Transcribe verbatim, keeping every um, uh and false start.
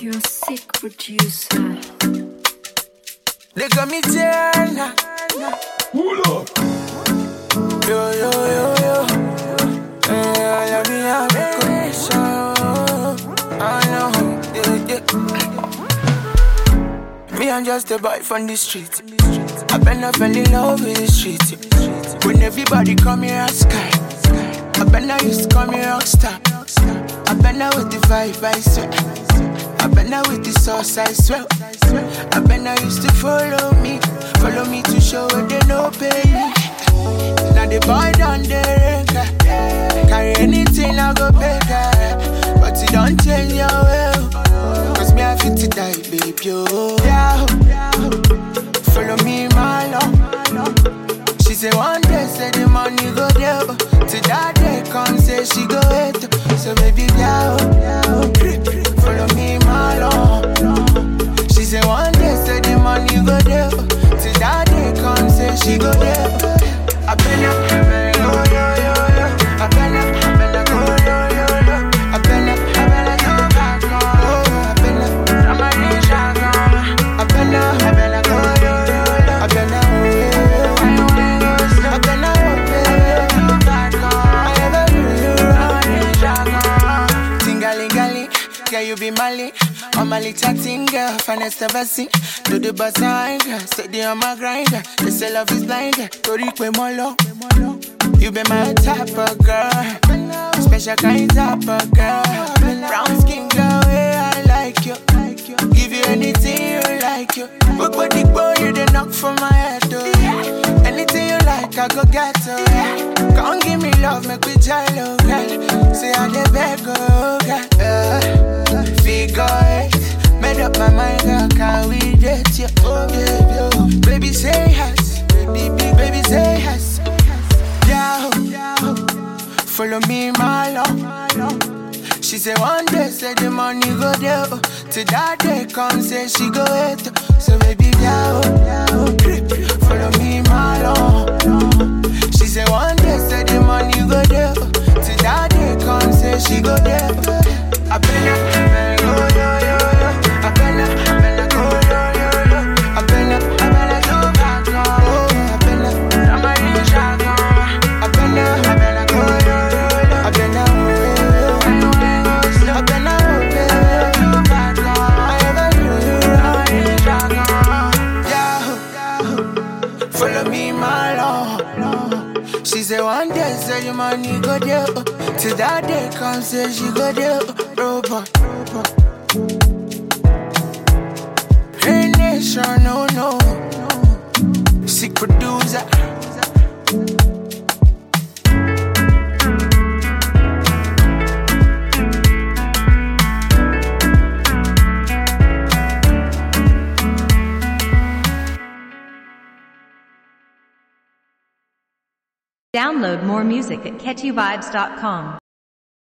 You're a sick producer. They got me down. Hold up. Yo, yo, yo, yo. Hey, let me have a connection. I know. Yeah, yeah. Me, I'm just a boy from the street. I better fell in love with the street. When everybody come here at sky, I better used to come here rockstar. I better with the vibe, I swear. I better with the sauce, I swear. I better used to follow me, follow me to show where they no pay me. Now the boy down there, carry anything I go pay that. But you don't change your way, cause me I fit to die, baby. Yo, yeah, follow me, my love. She say one day, say the money go there. To that day, come say she go it. So baby, yeah, follow me, my love. She say one day, say the money go there. To that day, come say she go there. I better, I better go, yo, yo, yo. I better, I better go, yo, yo, yo. I better, I better go back, go. I better, somebody shot, go. I better, I better go, yo, yo, yo. I better, oh, yo, yo. I better, oh, yo, back, go. I ever do you wrong, shot, go. Tingalingali, girl, you be Mali. I'm a little thing, girl, finest ever seen. Do the bus and girl, steady on my grinder. They say love is blind, girl, Torique Molo. You be my type of girl, special kind type of girl. Brown skin girl, yeah, I like you. Give you anything you like, you. But body boy, you the knock for my head, though. Anything you like, I go get to. Come give me love, make me jello, girl. Say I the beg, girl, girl. Figure eight, made up my mind, girl, can we date you? Oh, yeah, yeah. Baby, say yes, baby, baby, say yes. Yeah, follow me, my love. She say one day, say the money go there. To that day, come say she go it. So baby, yeah, follow me, my love. She say one day, say the money go there. To that day, come say she go there. I better, I better go, yo, yo, yo. I better, I better go, yo, yo, yo. I better, I better go back, go. I better, somebody shot, go. I better, I better go, yo, yo, yo. I better, oh, yo, yo. I better, oh, yo, yo. Back, go. I ever do you wrong, shot, go. Yeah, follow me, my love. She say one day, say the money go there. To that day, come say she go there. Robot, hey nation, no, no. Sick producer. Download more music at catchy vibes dot com.